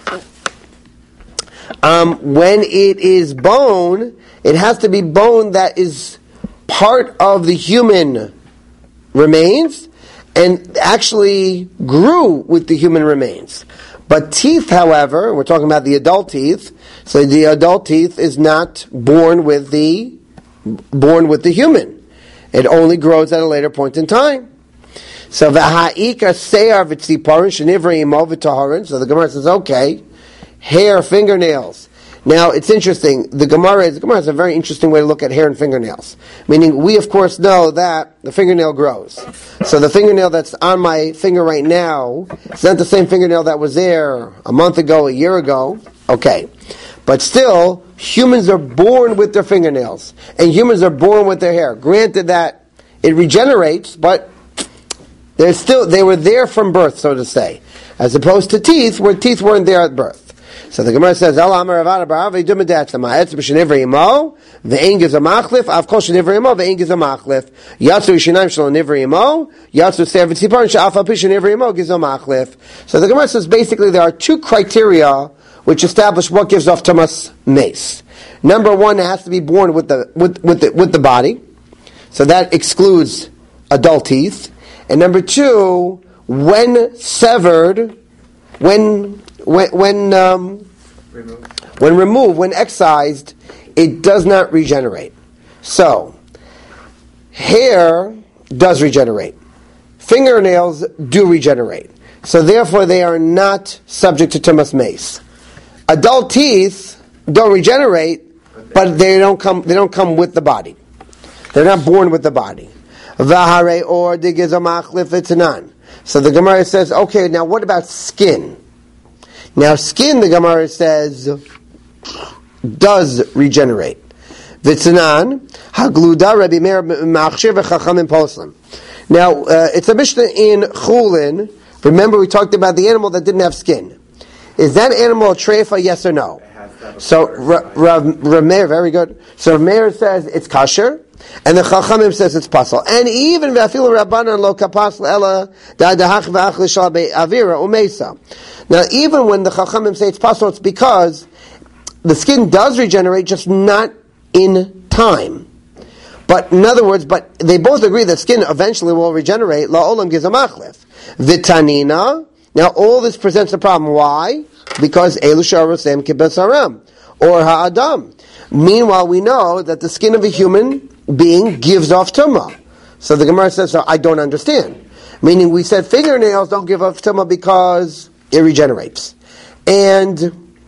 Um, when it is bone, it has to be bone that is part of the human remains and actually grew with the human remains. But teeth, however, we're talking about the adult teeth, so the adult teeth is not born with the born with the human. It only grows at a later point in time. So v'ha'ika seyar v'tziparin shenivra imo v'taharin. So the Gemara says, okay, hair, fingernails. Now it's interesting. The Gemara is the Gemara has a very interesting way to look at hair and fingernails. Meaning, we of course know that the fingernail grows. So the fingernail that's on my finger right now is not the same fingernail that was there a month ago, a year ago. Okay, but still, humans are born with their fingernails, and humans are born with their hair. Granted that it regenerates, but they're still they were there from birth, so to say, as opposed to teeth, where teeth weren't there at birth. So the Gemara says, "El Amar Avada Barav Yidum Edatz Ma'etz B'Shenivri Imo Ve'Ein Giz Amachlif Av Kol Shenivri Imo Ve'Ein Giz Amachlif Yatzu Yishinaim Shelo Nivri Imo Yatzu Seir V'Tziparin She'Af Al Pi Shenivri Imo Giz Amachlif." So the Gemara says basically there are two criteria which establish what gives off tamas mace. Number one, it has to be born with the with with the, with the body, so that excludes adult teeth. And number two, when severed, when When when, um, when removed, when excised, it does not regenerate. So, hair does regenerate. Fingernails do regenerate. So therefore they are not subject to tumas mace. Adult teeth don't regenerate, but they don't come they don't come with the body. They're not born with the body. Vahare or digizamachlif etanan. So the Gemara says, okay, now what about skin? Now, skin, the Gemara says, does regenerate. Vitzanan, Hagluda Rabbi Meir Machshir v'Chachamim Poslim. Now, uh, it's a Mishnah in Chulin. Remember, we talked about the animal that didn't have skin. Is that animal a treifa, yes or no? So, Rav Meir, very good. So, Rav Meir says it's kasher, and the Chachamim says it's pasal. And even v'afilu Rabbanan lo kapasal ela da'adahach v'ach l'shal be'avira u'meisa. Now, even when the Chachamim say it's pasal, it's because the skin does regenerate, just not in time. But in other words, but they both agree that skin eventually will regenerate. La'olam gizamachlef. Vitanina. Now all this presents a problem. Why? Because elu sharosem kibesaram, or ha'adam. Meanwhile, we know that the skin of a human being gives off tumah. So the Gemara says, so I don't understand. Meaning we said fingernails don't give off tumah because it regenerates. And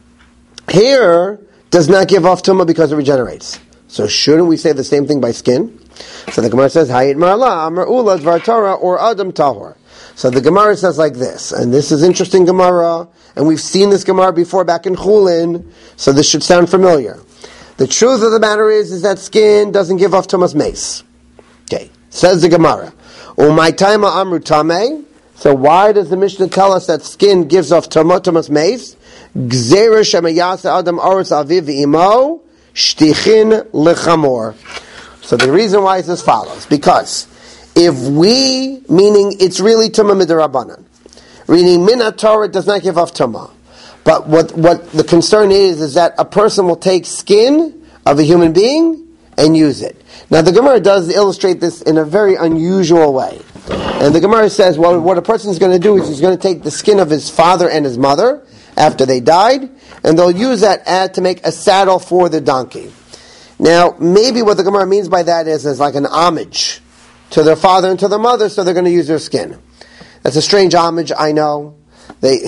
hair does not give off tumah because it regenerates. So shouldn't we say the same thing by skin? So the Gemara says, Hayit marla, amar ula, dvar Torah, or adam tahor. So the Gemara says like this, and this is interesting Gemara, and we've seen this Gemara before back in Chulin, so this should sound familiar. The truth of the matter is, is that skin doesn't give off tumas mace. Okay, says the Gemara. Umay taima amru tameh. So why does the Mishnah tell us that skin gives off tumah, tumas mace? Gzeira shemayasa adam aros aviv v'imo. Shtichin lechamor. So the reason why is as follows. Because if we, meaning it's really tumah midirabanan, meaning min Torah does not give off tumah. But what, what the concern is, is that a person will take skin of a human being and use it. Now the Gemara does illustrate this in a very unusual way. And the Gemara says, well, what a person is going to do is he's going to take the skin of his father and his mother after they died, and they'll use that ad to make a saddle for the donkey. Now, maybe what the Gemara means by that is, is like an homage to their father and to their mother, so they're going to use their skin. That's a strange homage, I know. They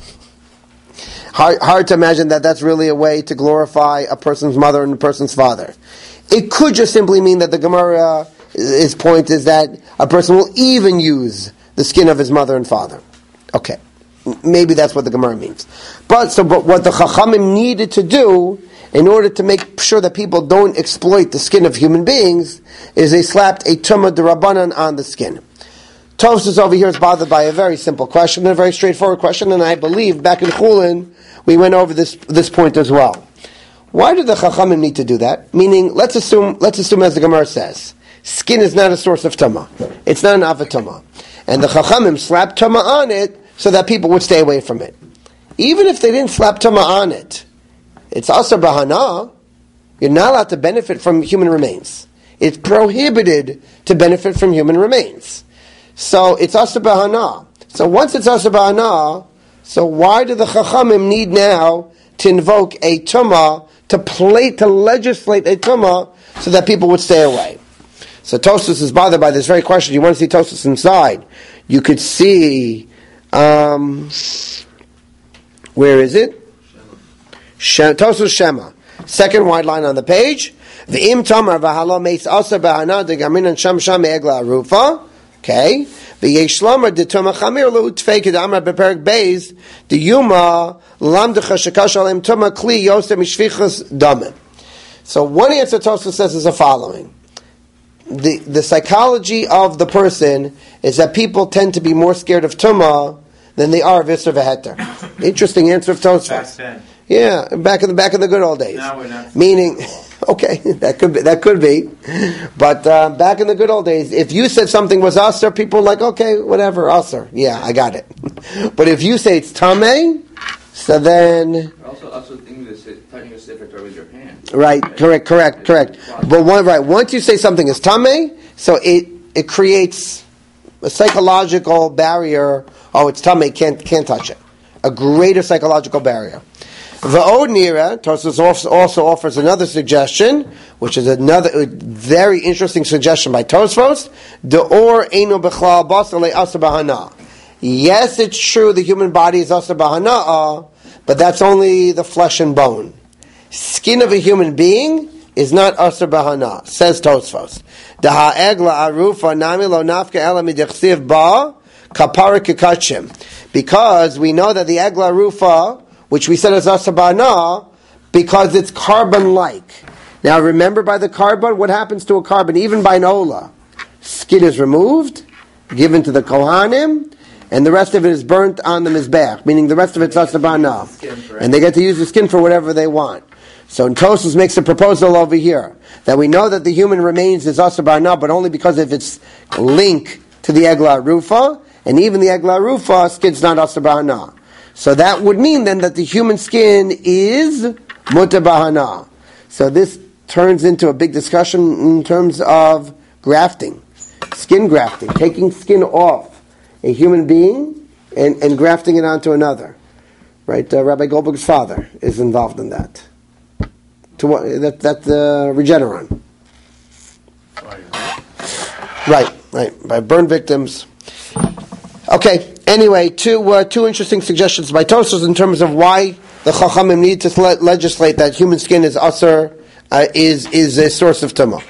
hard, hard to imagine that that's really a way to glorify a person's mother and a person's father. It could just simply mean that the Gemara, his point is that a person will even use the skin of his mother and father. Okay. Maybe that's what the Gemara means. But so, but what the Chachamim needed to do in order to make sure that people don't exploit the skin of human beings is they slapped a tumah d'Rabbanan on the skin. Tosfos over here is bothered by a very simple question, a very straightforward question, and I believe back in Chulin we went over this this point as well. Why did the Chachamim need to do that? Meaning, let's assume, let's assume as the Gemara says, skin is not a source of tumah. It's not an avatumah. And the Chachamim slapped tumah on it so that people would stay away from it. Even if they didn't slap tumah on it, it's asar b'hana. You're not allowed to benefit from human remains. It's prohibited to benefit from human remains. So it's asar b'hana. So once it's asar b'hana, so why do the Chachamim need now to invoke a tumah, to play, to legislate a tumah, so that people would stay away? So Tosfos is bothered by this very question. You want to see Tosfos inside? You could see. Um, where is it? Shema. Tosfos Shema. Second wide line on the page. V'im tamar v'halo meis asa b'hana de'gaminan sham sham me'egla arufa. Okay. V'yesh lomar de'tumah chamir le'utfei kedamar beperik beis de'yuma lamdecha shekash alem tumah kli yosem mishvichas damim. So one answer Tosfos says is the following. The the psychology of the person is that people tend to be more scared of tumah than they are of Isser v'Heter. Interesting answer of Tosfos. Back then. Yeah, back in the back in the good old days. Now we're not. Meaning, okay, that could be, that could be, but uh, back in the good old days, if you said something was aser, people were like, okay, whatever, aser. Yeah, I got it. But if you say it's tameh, so then. Also, also think that touching a sefer Torah with your hand. Right, correct, correct, correct. But one, right, once you say something is tameh, so it it creates a psychological barrier. Oh, it's tameh, can't can't touch it. A greater psychological barrier. V'od nira, Tosfos also offers another suggestion, which is another very interesting suggestion by Tosfos. De'or eino b'chlal basar le'asar b'hana. Yes, it's true the human body is asar b'hana, but that's only the flesh and bone. Skin of a human being is not asar b'hana, says Tosfos. Daha egla arufa nami lo nafka ela midechsiv ba kapara kikachim. Because we know that the egla arufa, which we said is asar b'hana, because it's carbon-like. Now remember, by the carbon, what happens to a carbon? Even by an ola, skin is removed, given to the kohanim, and the rest of it is burnt on the mizbech, meaning the rest of it's asabana, and they get to use the skin for whatever they want. So Tosfos makes a proposal over here that we know that the human remains is asabana, but only because of its link to the egla rufa, and even the egla rufa skin's not asabana. So that would mean then that the human skin is mutabahana. So this turns into a big discussion in terms of grafting, skin grafting, taking skin off a human being and, and grafting it onto another. Right? Uh, Rabbi Goldberg's father is involved in that. To what? That that uh, Regeneron. Right, right. By burn victims. Okay. Anyway, two uh, two interesting suggestions by Tosfos in terms of why the Chachamim need to le- legislate that human skin is asur, uh, is is a source of tumah.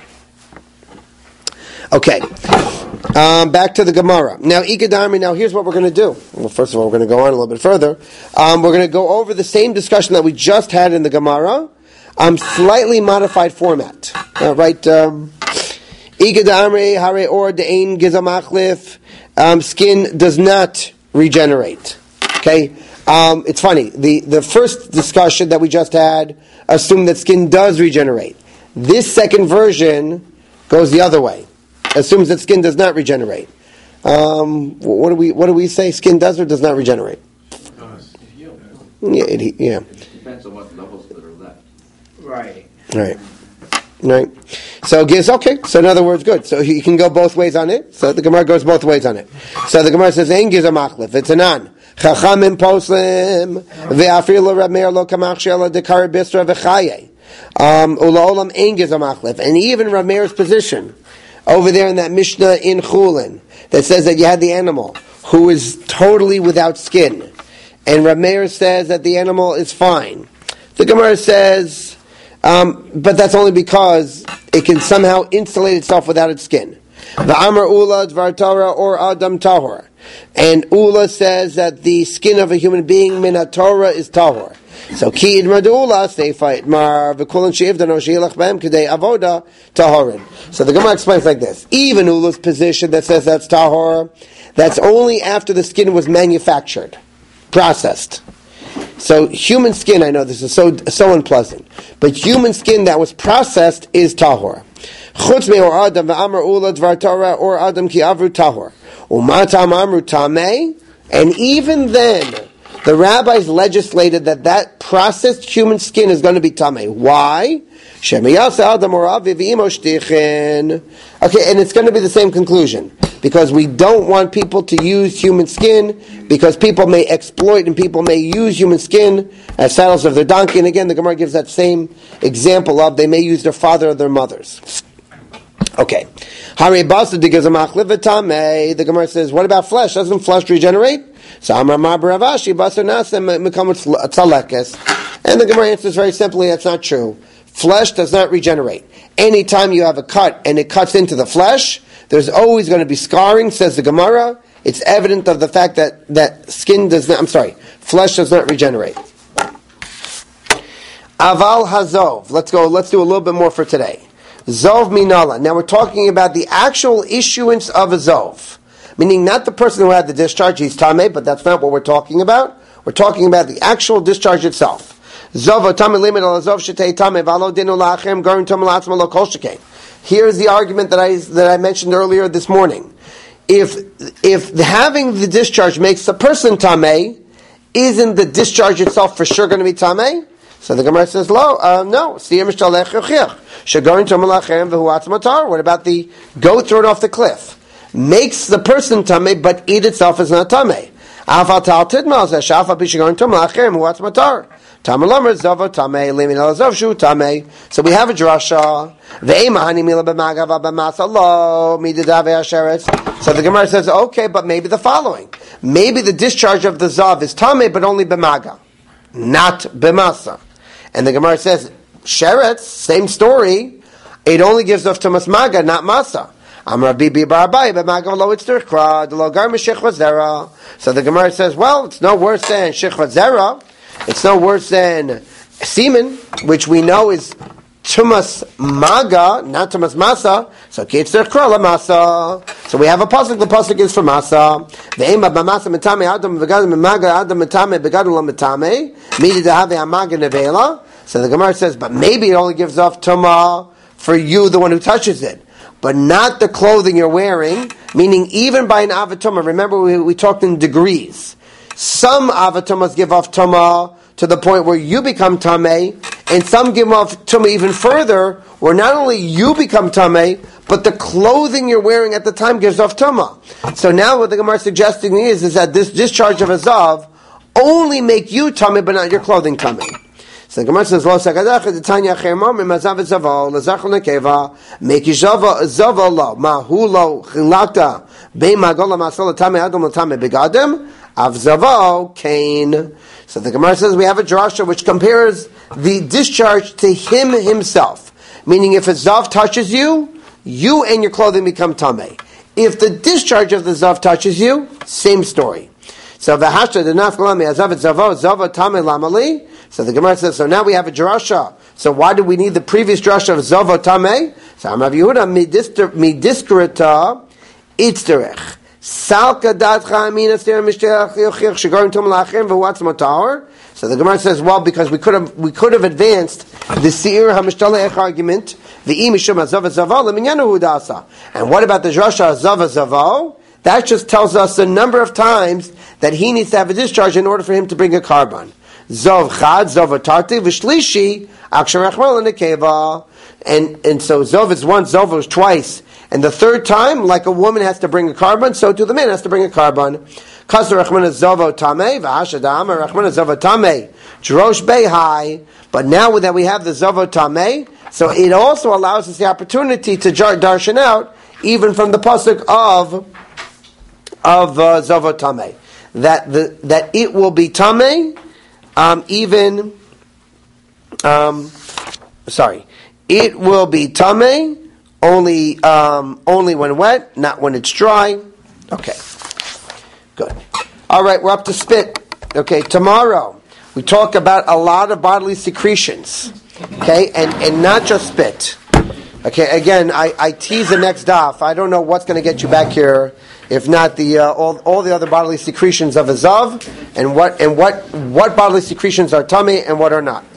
Okay, um, back to the Gemara. Now, Ikadami. Now, here's what we're going to do. Well, first of all, we're going to go on a little bit further. Um, we're going to go over the same discussion that we just had in the Gemara, um, slightly modified format. Uh, right. Um, Ikadami hare or de'ein gizamachlif. Um, skin does not regenerate. Okay, um, it's funny. The the first discussion that we just had assumed that skin does regenerate. This second version goes the other way. Assumes that skin does not regenerate. Um, what do we what do we say? Skin does or does not regenerate? Yeah, it, yeah. It depends on what levels that are left. Right. Right. Right. So gives okay. So in other words, good. So you can go both ways on it. So the Gemara goes both ways on it. So the Gemara says, "Ein gives a machlif." It's an an. Chachamim poslim ve'afilu Reb Meir lo kamach shela dekar bisra v'chaye. Um, ula olam ein gives a machlif, and even Reb Meir's position over there in that Mishnah in Chulin that says that you had the animal who is totally without skin, and Reb Meir says that the animal is fine. The Gemara says. Um, but that's only because it can somehow insulate itself without its skin. The Amar Ula Dvar Torah or Adam Tahor. And Ula says that the skin of a human being min Torah is Tahor. So Ki Idmar Ula Seifa Idmar V'Kulan Sheivdano Sheilach Bem Kedei Avoda Tahorin. So the Gemara explains like this. Even Ula's position that says that's Tahor, that's only after the skin was manufactured, processed. So human skin, I know this is so so unpleasant, but human skin that was processed is tahor. Chutz me or adam v'amar ula dvar Torah or adam ki avru tahor. Umatam amru tamei, and even then, the rabbis legislated that that processed human skin is going to be tamei. Why? Shemiyasa adam or aviv imo shtichin. Okay, and it's going to be the same conclusion. Because we don't want people to use human skin, because people may exploit and people may use human skin as saddles of their donkey. And again, the Gemara gives that same example of they may use their father or their mothers. Okay. The Gemara says, what about flesh? Doesn't flesh regenerate? So and the Gemara answers very simply, that's not true. Flesh does not regenerate. Anytime you have a cut and it cuts into the flesh, there's always going to be scarring, says the Gemara. It's evident of the fact that, that skin does not, I'm sorry, flesh does not regenerate. Aval hazov. Let's go, let's do a little bit more for today. Zov minala. Now we're talking about the actual issuance of a zov. Meaning not the person who had the discharge, he's tameh, but that's not what we're talking about. We're talking about the actual discharge itself. Zov tameh limit al zov shetei tameh v'alo dinu la'achem garim tameh la'atzma lo kol shekei. Here's the argument that I that I mentioned earlier this morning. If if having the discharge makes the person tameh, isn't the discharge itself for sure going to be tameh? So the Gemara says, "Lo, uh, no. What about the goat thrown off the cliff? Makes the person tameh, but it itself is not tameh. So we have a drasha. So the Gemara says, okay, but maybe the following. Maybe the discharge of the zav is tameh, but only b'maga, not b'masa. And the Gemara says, sheretz, same story, it only gives off tamas maga, not masa. So the Gemara says, well, it's no worse than shechvat zera. It's no worse than semen, which we know is tumas maga, not tumas masa, so kitzur krola masa. So we have a pasuk. The pasuk is for masa. Ve'ema b'masa metame adam v'gadol maga adam metame begadol metame midi dehave amaga nevela. So the Gemara says, but maybe it only gives off tuma for you, the one who touches it, but not the clothing you're wearing. Meaning, even by an avatuma. Remember, we, we talked in degrees. Some avatumas give off tuma to the point where you become tamei, and some give off tuma even further, where not only you become tamei, but the clothing you're wearing at the time gives off tuma. So now what the Gemara is suggesting is, is that this discharge of a zav only make you tamei, but not your clothing tamei. So the Gemara says, "Lo sagadach the tanya chermom imazav zavo lazachol nekeva make zavo zavo lo mahu lo chilata be magola masol tamei adam tamei begadem av zavo kain." So the Gemara says we have a drasha which compares the discharge to him himself. Meaning if a zav touches you, you and your clothing become tamei. If the discharge of the zav touches you, same story. So the hashta the nafkalami azav zavo zavo tamei lamali. So the Gemara says, so now we have a drasha. So why do we need the previous drasha of zavo tamei? So Amar Yehuda midiskrita itzderech. Salka datcha amina stera mishteach yochich shegarim tum lachem v'watz motar. So the Gemara says, well, because we could have we could have advanced the seir hamishtalech argument, the imishum azava zavo leminyanu hudasa. And what about the drasha azava zavo? That just tells us the number of times that he needs to have a discharge in order for him to bring a carbon. Zov chad, zov atarti, v'shlishi, akshem rachmal nekeva. And and so zov is once, zov is twice. And the third time, like a woman has to bring a carbon, so too the man has to bring a carbon. Kasar rachman is zovo tamei, v'hashadam, rachman is zovo tamei. Drosh behai. But now that we have the zovo tamei, so it also allows us the opportunity to jar, darshan out, even from the pasuk of, of uh, zovo tamei. That, the, that it will be tamei, Um, even, um, sorry, it will be tamei only, um, only when wet, not when it's dry. Okay, good. All right, we're up to spit. Okay, tomorrow we talk about a lot of bodily secretions. Okay, and, and not just spit. Okay, again, I, I tease the next daf. I don't know what's going to get you back here. If not the uh, all all the other bodily secretions of a zav, and what and what what bodily secretions are tummy and what are not.